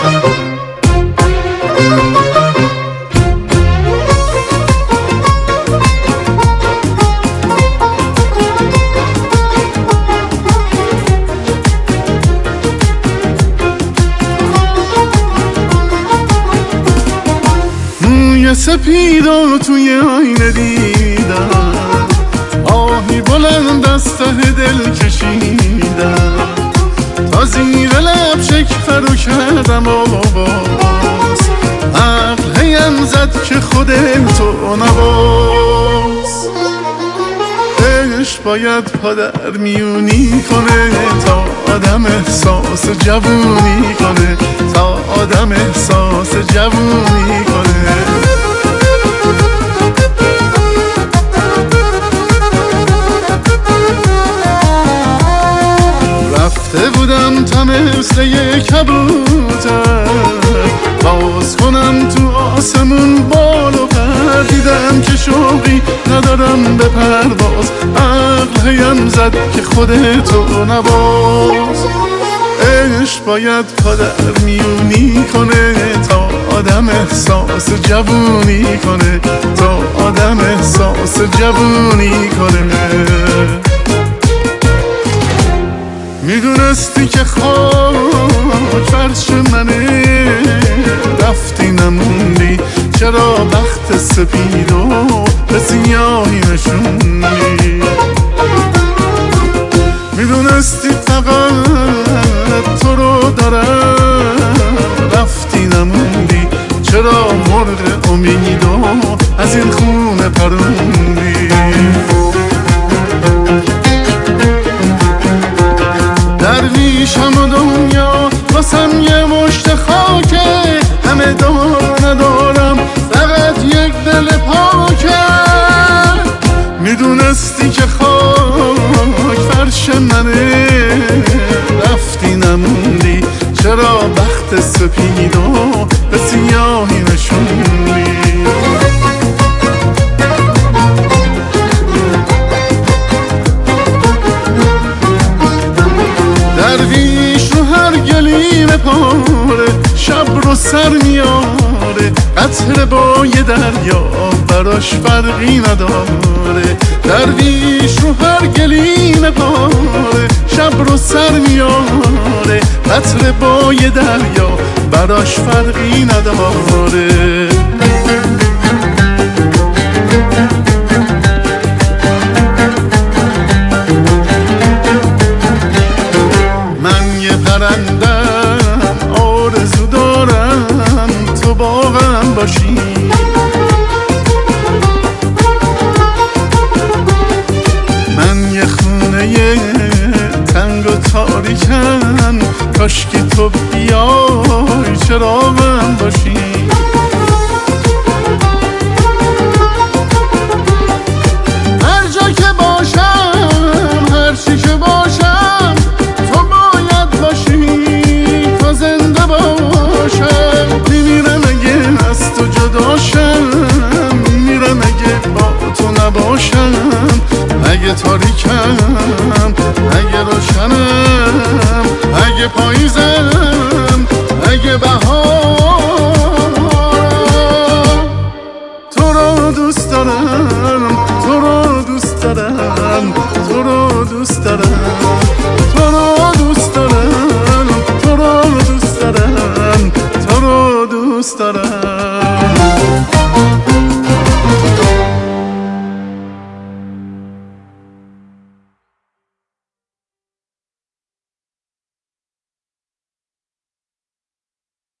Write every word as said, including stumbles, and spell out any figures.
سپیدو توی آینه دیدم، آهی بلند از ته دل کشیدم، تا زیر لب شکر رو کردم و باز عقل هیم زد که خودتو نواز. عشق باید پا در میونی کنه تا آدم احساس جوونی کنه، تا آدم احساس جوونی کنه. رفته بودم مثل یک کبوتر، باز کنم تو آسمون بال و پر، دیدم که شوقی ندارم به پرواز، عقل هیم زد که خودتو نباز. عشق باید پا در میونی کنه تا آدم احساس جوونی کنه، تا آدم احساس جوونی کنه. میدونستی که خاک فرش منه، رفتی نموندی، چرا بخت سپیدو به سیاهی نشوندی؟ میدونستی فقط تو رو دارم، رفتی نموندی، چرا مرغ امیدو از این خونه پروندی؟ درویشم و دنیا واسم یه مشت خاکه، همه دار ندارم فقط یک دل پاکه. میدونستی که خاک فرش منه، رفتی نموندی، چرا بخت سپیدو به سیاهی نشوندی؟ درویش رو هر گلیم پاره، شب رو سر میاره، قطره با یه دریا براش فرقی نداره. درویش رو هر گلیم پاره، شب رو سر میاره، قطره با یه دریا براش فرقی نداره. پرندم آرزو دارم تو باغم باشی، من یه خونه تنگ و تاریکم، کاشکی تو بیای چراغم باشی. هر جا که باشم، هر چی که باشم، میمیرم اگه از تو جداشم، میمیرم اگه با تو نباشم. اگه تاریکم، اگه روشنم، اگه پاییزم، اگه بهارم، تو رو دوست دارم، تو رو دوست دارم، تو رو دوست دارم، تو رو دوست دارم، تو رو دوست دارم، تو رو دوست دارم.